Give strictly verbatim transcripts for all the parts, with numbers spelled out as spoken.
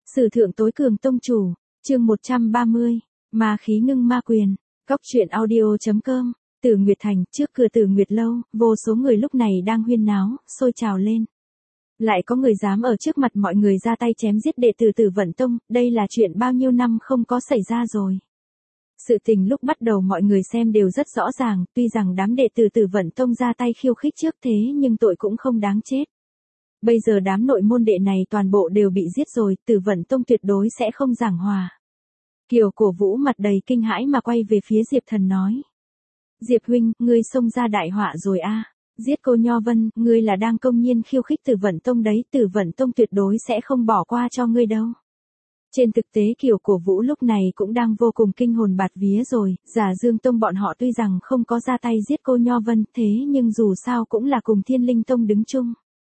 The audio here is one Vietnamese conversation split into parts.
Sử thượng tối cường tông chủ, chương một trăm ba mươi, ma khí ngưng ma quyền, góc truyện audio.com, Tử Nguyệt Thành, trước cửa Tử Nguyệt Lâu, vô số người lúc này đang huyên náo, sôi trào lên. Lại có người dám ở trước mặt mọi người ra tay chém giết đệ tử Tử Vận Tông, đây là chuyện bao nhiêu năm không có xảy ra rồi. Sự tình lúc bắt đầu mọi người xem đều rất rõ ràng, tuy rằng đám đệ tử Tử Vận Tông ra tay khiêu khích trước thế nhưng tội cũng không đáng chết. Bây giờ đám nội môn đệ này toàn bộ đều bị giết rồi, Tử Vận Tông tuyệt đối sẽ không giảng hòa. Kiều Cổ Vũ mặt đầy kinh hãi mà quay về phía Diệp Thần nói. Diệp huynh, ngươi xông ra đại họa rồi a. Giết cô Nho Vân, ngươi là đang công nhiên khiêu khích Tử Vận Tông đấy, Tử Vận Tông tuyệt đối sẽ không bỏ qua cho ngươi đâu. Trên thực tế Kiều Cổ Vũ lúc này cũng đang vô cùng kinh hồn bạt vía rồi, Giả Dương Tông bọn họ tuy rằng không có ra tay giết cô Nho Vân, thế nhưng dù sao cũng là cùng Thiên Linh Tông đứng chung.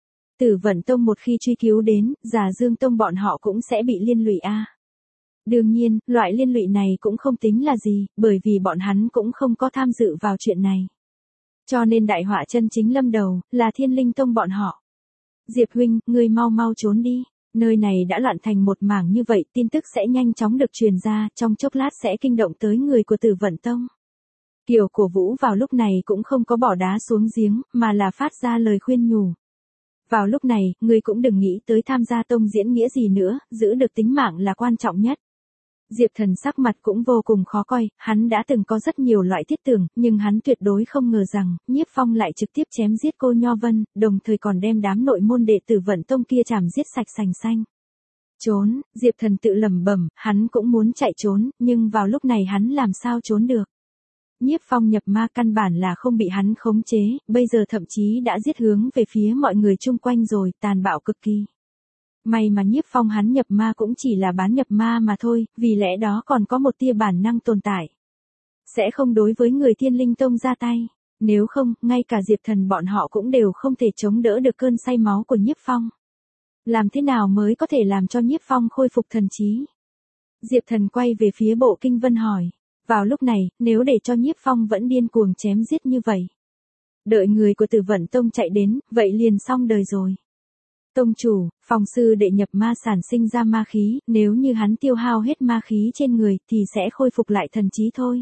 Tử Vận Tông một khi truy cứu đến, Giả Dương Tông bọn họ cũng sẽ bị liên lụy a. Đương nhiên, loại liên lụy này cũng không tính là gì, bởi vì bọn hắn cũng không có tham dự vào chuyện này. Cho nên đại họa chân chính lâm đầu, là Thiên Linh Tông bọn họ. Diệp huynh, ngươi mau mau trốn đi, nơi này đã loạn thành một mảng như vậy, tin tức sẽ nhanh chóng được truyền ra, trong chốc lát sẽ kinh động tới người của Tử Vận Tông. Kiều Cổ Vũ vào lúc này cũng không có bỏ đá xuống giếng, mà là phát ra lời khuyên nhủ. Vào lúc này, ngươi cũng đừng nghĩ tới tham gia tông diễn nghĩa gì nữa, giữ được tính mạng là quan trọng nhất. Diệp Thần sắc mặt cũng vô cùng khó coi, hắn đã từng có rất nhiều loại thiết tưởng, nhưng hắn tuyệt đối không ngờ rằng, Nhiếp Phong lại trực tiếp chém giết cô Nho Vân, đồng thời còn đem đám nội môn đệ Tử Vận Tông kia chảm giết sạch sành xanh. Trốn, Diệp Thần tự lẩm bẩm, hắn cũng muốn chạy trốn, nhưng vào lúc này hắn làm sao trốn được. Nhiếp Phong nhập ma căn bản là không bị hắn khống chế, bây giờ thậm chí đã giết hướng về phía mọi người chung quanh rồi, tàn bạo cực kỳ. May mà Nhiếp Phong hắn nhập ma cũng chỉ là bán nhập ma mà thôi, vì lẽ đó còn có một tia bản năng tồn tại. Sẽ không đối với người Thiên Linh Tông ra tay, nếu không, ngay cả Diệp Thần bọn họ cũng đều không thể chống đỡ được cơn say máu của Nhiếp Phong. Làm thế nào mới có thể làm cho Nhiếp Phong khôi phục thần trí? Diệp Thần quay về phía Bộ Kinh Vân hỏi. Vào lúc này, nếu để cho Nhiếp Phong vẫn điên cuồng chém giết như vậy, đợi người của Tử Vận Tông chạy đến, vậy liền xong đời rồi. Tông chủ, phòng sư đệ nhập ma sản sinh ra ma khí, nếu như hắn tiêu hao hết ma khí trên người thì sẽ khôi phục lại thần trí thôi.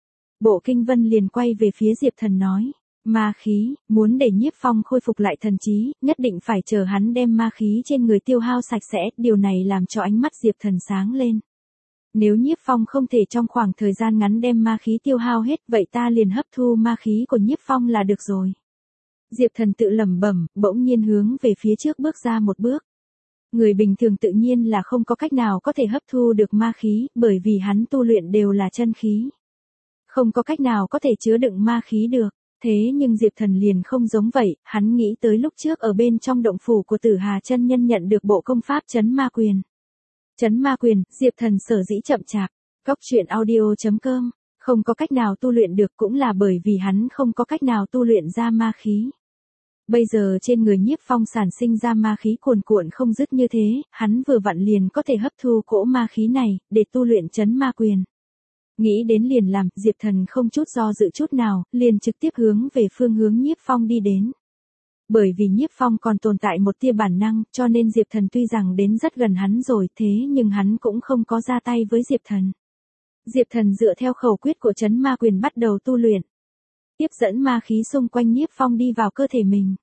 Bộ Kinh Vân liền quay về phía Diệp Thần nói, ma khí, muốn để Nhiếp Phong khôi phục lại thần trí, nhất định phải chờ hắn đem ma khí trên người tiêu hao sạch sẽ, điều này làm cho ánh mắt Diệp Thần sáng lên. Nếu Nhiếp Phong không thể trong khoảng thời gian ngắn đem ma khí tiêu hao hết, vậy ta liền hấp thu ma khí của Nhiếp Phong là được rồi. Diệp Thần tự lẩm bẩm, bỗng nhiên hướng về phía trước bước ra một bước. Người bình thường tự nhiên là không có cách nào có thể hấp thu được ma khí, bởi vì hắn tu luyện đều là chân khí. Không có cách nào có thể chứa đựng ma khí được. Thế nhưng Diệp Thần liền không giống vậy, hắn nghĩ tới lúc trước ở bên trong động phủ của Tử Hà chân nhân nhận được bộ công pháp Chấn Ma Quyền. Chấn Ma Quyền, Diệp Thần sở dĩ chậm chạp. Góc truyện audio.com, không có cách nào tu luyện được cũng là bởi vì hắn không có cách nào tu luyện ra ma khí. Bây giờ trên người Nhiếp Phong sản sinh ra ma khí cuồn cuộn không dứt như thế, hắn vừa vặn liền có thể hấp thu cỗ ma khí này, để tu luyện Chấn Ma Quyền. Nghĩ đến liền làm, Diệp Thần không chút do dự chút nào, liền trực tiếp hướng về phương hướng Nhiếp Phong đi đến. Bởi vì Nhiếp Phong còn tồn tại một tia bản năng, cho nên Diệp Thần tuy rằng đến rất gần hắn rồi, thế nhưng hắn cũng không có ra tay với Diệp Thần. Diệp Thần dựa theo khẩu quyết của Chấn Ma Quyền bắt đầu tu luyện. Tiếp dẫn ma khí xung quanh Nhiếp Phong đi vào cơ thể mình.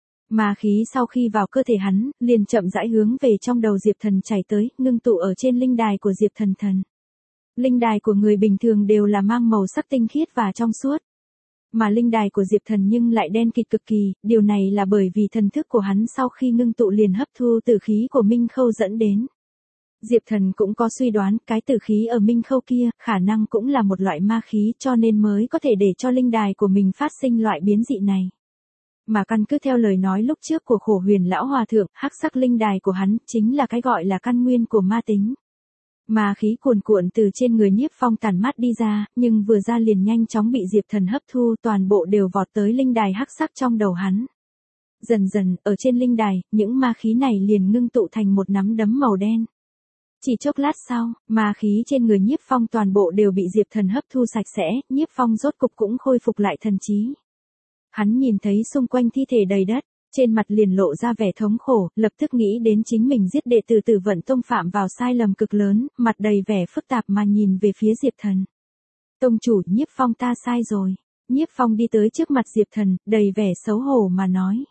Ma khí sau khi vào cơ thể hắn, liền chậm rãi hướng về trong đầu Diệp Thần chảy tới, ngưng tụ ở trên linh đài của Diệp Thần Thần. Linh đài của người bình thường đều là mang màu sắc tinh khiết và trong suốt. Mà linh đài của Diệp Thần nhưng lại đen kịt cực kỳ, điều này là bởi vì thần thức của hắn sau khi ngưng tụ liền hấp thu tử khí của Minh Khâu dẫn đến. Diệp Thần cũng có suy đoán, cái tử khí ở Minh Khâu kia, khả năng cũng là một loại ma khí, cho nên mới có thể để cho linh đài của mình phát sinh loại biến dị này. Mà căn cứ theo lời nói lúc trước của Khổ Huyền lão hòa thượng, hắc sắc linh đài của hắn chính là cái gọi là căn nguyên của ma tính. Ma khí cuồn cuộn từ trên người Nhiếp Phong tản mát đi ra, nhưng vừa ra liền nhanh chóng bị Diệp Thần hấp thu, toàn bộ đều vọt tới linh đài hắc sắc trong đầu hắn. Dần dần, ở trên linh đài, những ma khí này liền ngưng tụ thành một nắm đấm màu đen. Chỉ chốc lát sau, ma khí trên người Nhiếp Phong toàn bộ đều bị Diệp Thần hấp thu sạch sẽ, Nhiếp Phong rốt cục cũng khôi phục lại thần trí. Hắn nhìn thấy xung quanh thi thể đầy đất, trên mặt liền lộ ra vẻ thống khổ, lập tức nghĩ đến chính mình giết đệ tử Tử Vận Tông phạm vào sai lầm cực lớn, mặt đầy vẻ phức tạp mà nhìn về phía Diệp Thần. Tông chủ, Nhiếp Phong ta sai rồi. Nhiếp Phong đi tới trước mặt Diệp Thần, đầy vẻ xấu hổ mà nói.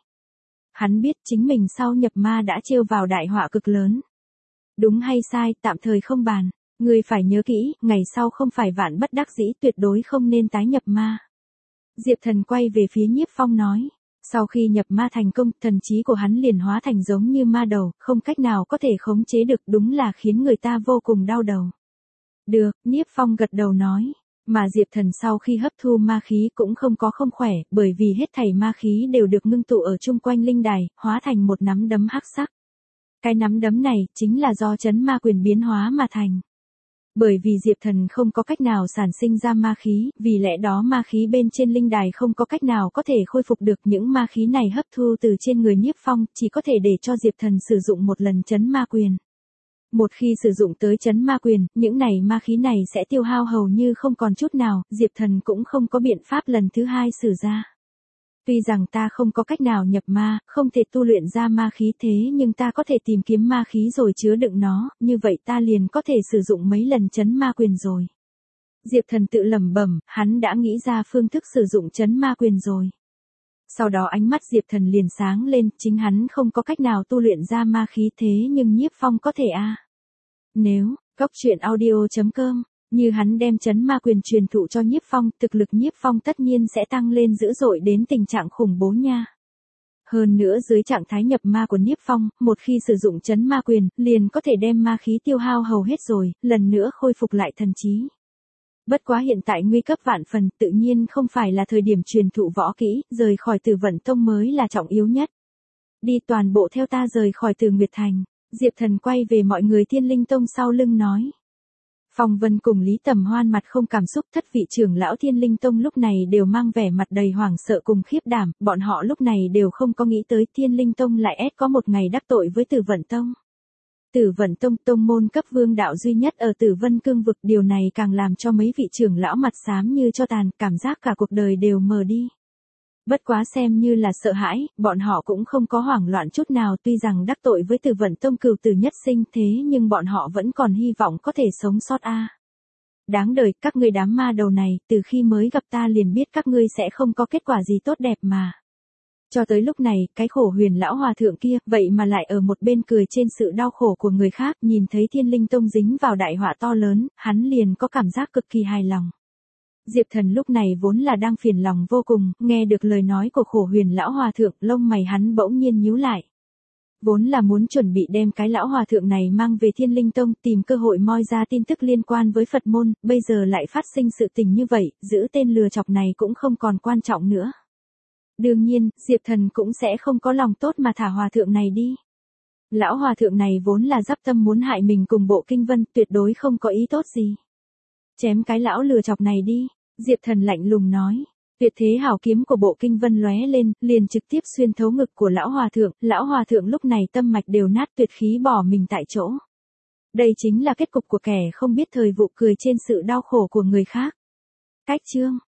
Hắn biết chính mình sau nhập ma đã trêu vào đại họa cực lớn. Đúng hay sai, tạm thời không bàn. Ngươi phải nhớ kỹ, ngày sau không phải vạn bất đắc dĩ, tuyệt đối không nên tái nhập ma. Diệp Thần quay về phía Nhiếp Phong nói. Sau khi nhập ma thành công, thần trí của hắn liền hóa thành giống như ma đầu, không cách nào có thể khống chế được, đúng là khiến người ta vô cùng đau đầu. Được, Nhiếp Phong gật đầu nói. Mà Diệp Thần sau khi hấp thu ma khí cũng không có không khỏe, bởi vì hết thảy ma khí đều được ngưng tụ ở chung quanh linh đài, hóa thành một nắm đấm hắc sắc. Cái nắm đấm này chính là do chấn ma quyền biến hóa mà thành. Bởi vì Diệp Thần không có cách nào sản sinh ra ma khí, vì lẽ đó ma khí bên trên linh đài không có cách nào có thể khôi phục được, những ma khí này hấp thu từ trên người Nhiếp Phong, chỉ có thể để cho Diệp Thần sử dụng một lần chấn ma quyền. Một khi sử dụng tới chấn ma quyền, những này ma khí này sẽ tiêu hao hầu như không còn chút nào, Diệp Thần cũng không có biện pháp lần thứ hai sử ra. Tuy rằng ta không có cách nào nhập ma, không thể tu luyện ra ma khí, thế nhưng ta có thể tìm kiếm ma khí rồi chứa đựng nó, như vậy ta liền có thể sử dụng mấy lần chấn ma quyền rồi. Diệp Thần tự lẩm bẩm, hắn đã nghĩ ra phương thức sử dụng chấn ma quyền rồi. Sau đó ánh mắt Diệp Thần liền sáng lên, chính hắn không có cách nào tu luyện ra ma khí, thế nhưng Nhiếp Phong có thể a. À. Nếu, cốc truyện audio chấm com, như hắn đem chấn ma quyền truyền thụ cho Nhiếp Phong, thực lực Nhiếp Phong tất nhiên sẽ tăng lên dữ dội đến tình trạng khủng bố nha. Hơn nữa dưới trạng thái nhập ma của Nhiếp Phong, một khi sử dụng chấn ma quyền, liền có thể đem ma khí tiêu hao hầu hết rồi, lần nữa khôi phục lại thần trí. Bất quá hiện tại nguy cấp vạn phần, tự nhiên không phải là thời điểm truyền thụ võ kỹ, rời khỏi Tử Vận Tông mới là trọng yếu nhất. Đi toàn bộ theo ta rời khỏi Tử Nguyệt Thành. Diệp Thần quay về mọi người Thiên Linh Tông sau lưng nói. Phong Vân cùng Lý Tầm Hoan mặt không cảm xúc, thất vị trưởng lão Thiên Linh Tông lúc này đều mang vẻ mặt đầy hoảng sợ cùng khiếp đảm, bọn họ lúc này đều không có nghĩ tới Thiên Linh Tông lại ép có một ngày đắc tội với Tử Vận Tông. Tử Vận Tông, tông môn cấp vương đạo duy nhất ở Tử Vân Cương vực, điều này càng làm cho mấy vị trưởng lão mặt xám như cho tàn, cảm giác cả cuộc đời đều mờ đi. Bất quá xem như là sợ hãi, bọn họ cũng không có hoảng loạn chút nào, tuy rằng đắc tội với Tử Vận Tông cửu tử nhất sinh, thế nhưng bọn họ vẫn còn hy vọng có thể sống sót a. À. Đáng đời, các ngươi đám ma đầu này, từ khi mới gặp ta liền biết các ngươi sẽ không có kết quả gì tốt đẹp mà. Cho tới lúc này, cái khổ Huyền lão hòa thượng kia, vậy mà lại ở một bên cười trên sự đau khổ của người khác, nhìn thấy Thiên Linh Tông dính vào đại họa to lớn, hắn liền có cảm giác cực kỳ hài lòng. Diệp Thần lúc này vốn là đang phiền lòng vô cùng, nghe được lời nói của khổ Huyền lão hòa thượng, lông mày hắn bỗng nhiên nhíu lại. Vốn là muốn chuẩn bị đem cái lão hòa thượng này mang về Thiên Linh Tông, tìm cơ hội moi ra tin tức liên quan với Phật môn, bây giờ lại phát sinh sự tình như vậy, giữ tên lừa chọc này cũng không còn quan trọng nữa. Đương nhiên, Diệp Thần cũng sẽ không có lòng tốt mà thả hòa thượng này đi. Lão hòa thượng này vốn là dắp tâm muốn hại mình cùng Bộ Kinh Vân, tuyệt đối không có ý tốt gì. Chém cái lão lừa chọc này đi, Diệp Thần lạnh lùng nói. Tuyệt thế hảo kiếm của Bộ Kinh Vân lóe lên, liền trực tiếp xuyên thấu ngực của lão hòa thượng, lão hòa thượng lúc này tâm mạch đều nát, tuyệt khí bỏ mình tại chỗ. Đây chính là kết cục của kẻ không biết thời vụ, cười trên sự đau khổ của người khác. Cách chương